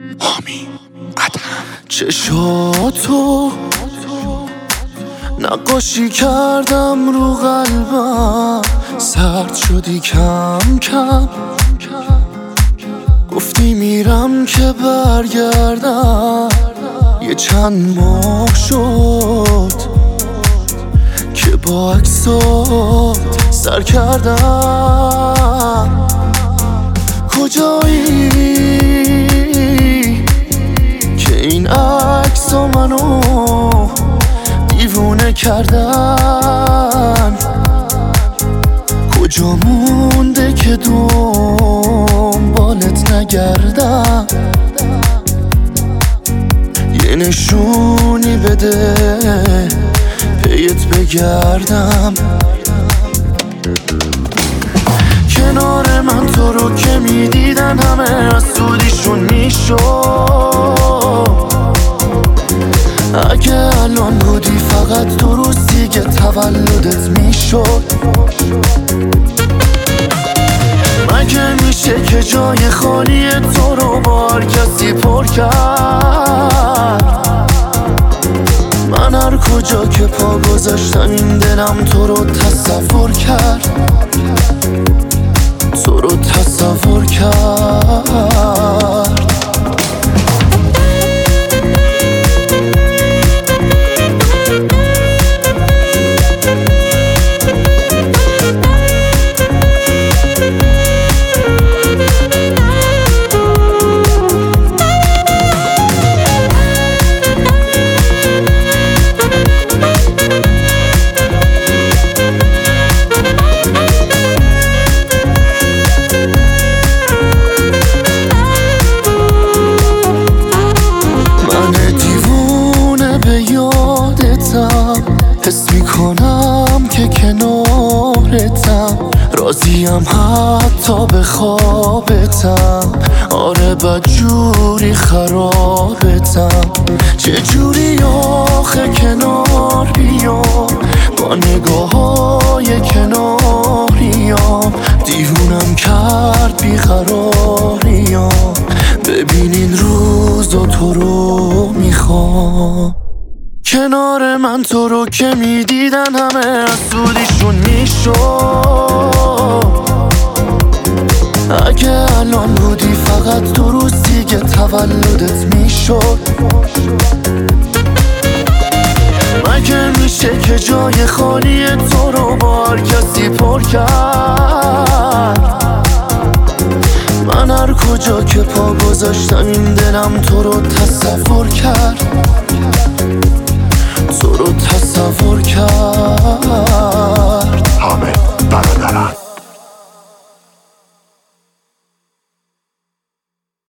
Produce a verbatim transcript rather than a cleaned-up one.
حامی ادهم. چشاتو نقاشی کردم رو قلبم، سرد شدی کم کم، گفتی میرم که برگردم. یه چند ماه شد که با عکسات سر کردم. کجایی که این عکسا منو دیوونه کردن؟ کجا مونده که دنبالت نگردم؟ یه نشونی بده پیت بگردم. کنار من تو رو که میدیدن همه از سودیشون میشد. اگه الان بودی فقط تو روزی که تولدت میشد. مگه میشه که جای خالی تو رو با هر کسی پر کرد؟ من هر کجا که پا گذاشتم این دلم تو رو تصور کرد، تو رو تصور کرد. حس میکنم که کنارتم، راضیم حتی به خوابتم. آره بدجوری خرابتم. چجوری آخه کنار بیام با نگاه های کناریام؟ دیوونم کرد بیقراریام. ببین این روزا تو رو میخوام. کنار من تو رو که میدیدن همه از سودیشون میشد. اگه الان بودی فقط تو روزی که تولدت میشد. مگه میشه که جای خالی تو رو با هر کسی پر کرد؟ من هر کجا که پا گذاشتم این دلم تو رو تصور کرد.